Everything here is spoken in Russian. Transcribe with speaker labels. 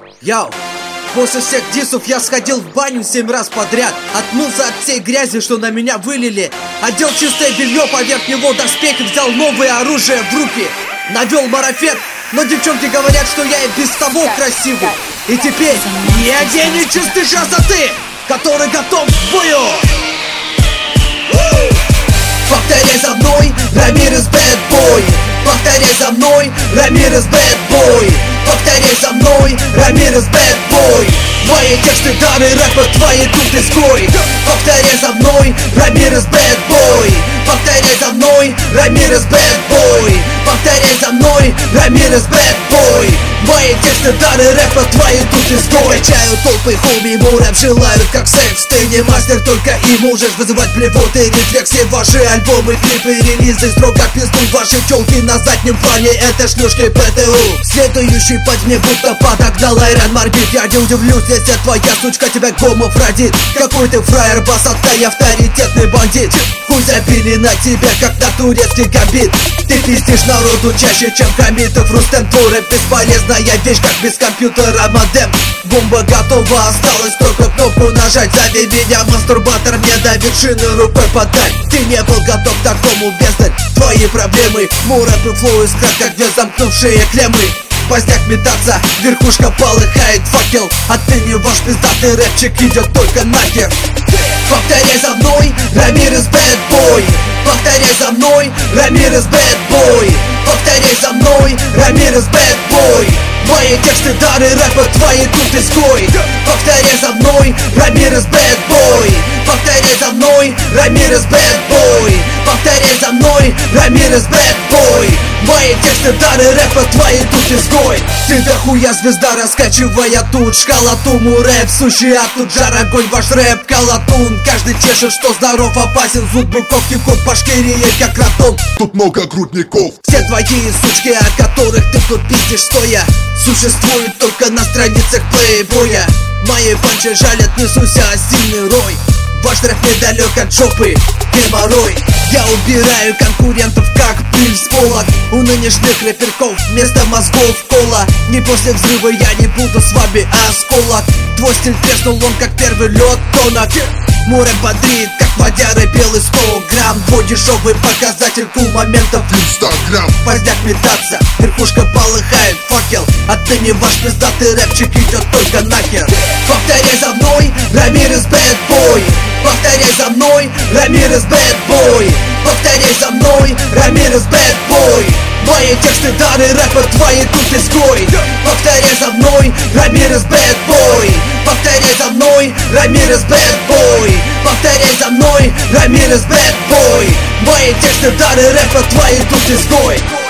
Speaker 1: Йоу, после всех дисов я сходил в баню 7 раз подряд. Отмылся от всей грязи, что на меня вылили. Одел чистое белье, поверх него доспехи. Взял новое оружие в руки. Навел марафет, но девчонки говорят, что я и без того красивый. И теперь я гений чистой красоты, который готов к бою. Повторяй за мной, Рамирес Bad Boy. Повторяй за мной, Рамирес Bad Boy. Повторяй за мной, Рамирес Bad Boy. Мои тексты даны рэпа, твои тут изгой. Повторяй за мной, Рамирес Bad Boy. Повторяй за мной, Рамирес Bad Boy. Повторяй за мной, Рамирес Bad Boy. Мои тексты даны рэпа, твои тут изгой. Качаю толпы, хоми, ему рэп желают как секс. Ты не мастер, только и можешь вызывать блевоты, рефлексы. Ваши альбомы, клипы, релизы строго пиздуй. Ваши тёлки на заднем плане, это шлюшки ПТУ. Следующий под мне будто подогнал Айрон Марбит. Я не удивлюсь, если твоя сучка тебя гомов родит. Какой ты фраер, басовка, авторитетный бандит. Хуй забили на тебя, как на турецкий гамбит. Ты пиздишь народу чаще, чем Хамитов Рустем. Твой рэп бесполезная вещь, как без компьютера модем. Бомба готова, осталось только кнопку нажать. Зови меня мастурбатор, мне до вершины рукой подать. Ты не был готов к такому, бездарь. Твои проблемы, мой рэп и флоу искрят, как две замкнувшие клеммы. Поздняк метаться, верхушка полыхает факел. Отныне ваш пиздатый рэпчик идет только нахер. Повторяй за мной, Рамирес Bad Boy. Повторяй за мной, Рамирес Bad Boy. Повторяй за мной, Рамирес Bad Boy. Мои тексты даны рэпа, твои тут изгой. Повторяй за мной, Рамирес Bad Boy. Повторяй за мной, Рамирес Bad Boy. Повторяй за мной, Рамирес Bad Boy. Мои тексты даны рэпа, твои тут изгой. Ты дохуя звезда, раскачивая тут шкалоту. Мой рэп сущий, а тут жар, огонь, ваш рэп колотун. Каждый чешет, что здоров, опасен. Зуд быков, хип-хоп, Башкирия, как ратон.
Speaker 2: Тут много грудников.
Speaker 1: Все твои сучки, о которых ты тут пиздишь стоя, существуют только на страницах плейбоя. Мои панчи жалят, несуся сильный рой. Ваш рэп недалек от жопы, геморрой. Я убираю конкурентов, как пыль с полок. У нынешних рэперков вместо мозгов кола. Не после взрыва я не буду с вами осколок. Твой стиль треснул, он как первый лед тонок. Мой рэп бодрит, как водяры, белый 100 грамм. Твой дешевый показатель кул моментов
Speaker 2: Инстаграм.
Speaker 1: Поздняк метаться, верхушка полыхает факел. Отныне ваш пиздатый рэпчик идет только нахер. Повторяй за мной, Рамирес Bad Boy. Повторяй за мной, Рамирес Bad Boy. Повторяй за мной, Рамирес Bad Boy. Мои тексты даны рэпа, твои тут изгой. Повторяй за мной, Рамирес Bad Boy. Повторяй за мной, Рамирес Bad Boy. Повторяй за мной, Рамирес Bad Boy. Мои тексты даны рэпа, твои тут изгой.